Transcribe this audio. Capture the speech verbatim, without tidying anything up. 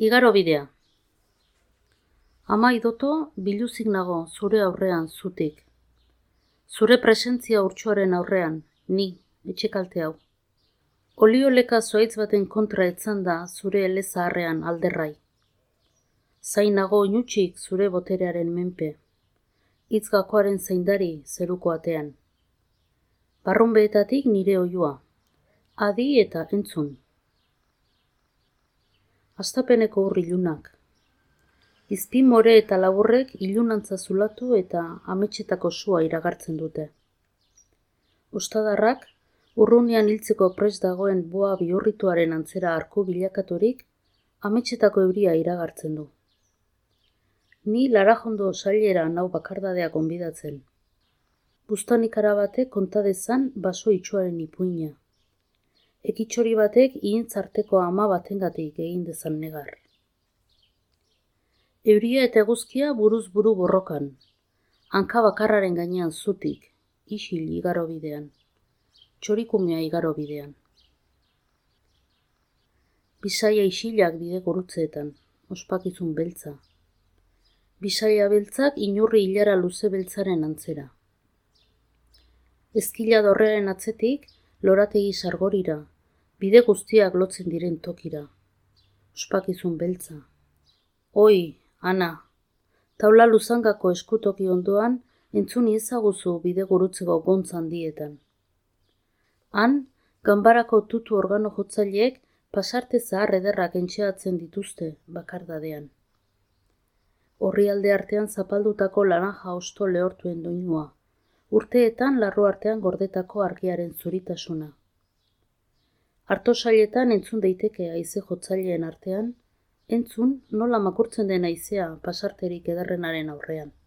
Igarobidea. Ama idoto, biluzik nago zure aurrean zutik. Zure presentzia urtsuaren aurrean, ni, etxekalte hau. Olioleka zuaitz baten kontra etzan da zure ele zaharrean alderrai. Zain nago inutsik zure boterearen menpe. Hitz gakoaren zaindari zeruko atean. Barrunbeetatik nire oiua. Adi eta entzun. Astapeneko ur ilunak. Izpi more eta laburrek ilunantza zulatu eta ametsetako sua iragartzen dute. Ostadarrak, urrunean hiltzeko prest dagoen boa bihurrituaren antzera arku bilakaturik, ametsetako euria iragartzen du. Ni Larajondo sailera nau bakardadea gonbidatzen. Bustanikara batek konta dezan baso itsuaren ipuina. Ekitxori batek ihintzarteko ama batengatik egin dezan negar. Euria eta eguzkia buruz buru borrokan. Hanka bakarraren gainean zutik, isil igarobidean. Txorikumea igarobidean. Bisaia isilak bide gurutzeetan, ospakizun beltza. Bisaia beltzak inurri hilara luze beltzaren antzera. Ezkila dorrearen atzetik, lorategi sargorira, bide guztiak lotzen diren tokira. Ospakizun beltza. Oi, Ana, taula luzangako eskutoki ondoan entzun ezaguzu bide gurutzeko gontz handietan. Han, ganbarako tutu organo jotzaileek pasarte zahar ederrak entxeatzen dituzte bakardadean. Orrialde artean zapaldutako laranja osto lehortuen doinua, urteetan larru artean gordetako argiaren zuritasuna. Artosailetan entzun daiteke haize jotzaileen artean, entzun nola makurtzen den haizea pasarterik ederrenaren aurrean.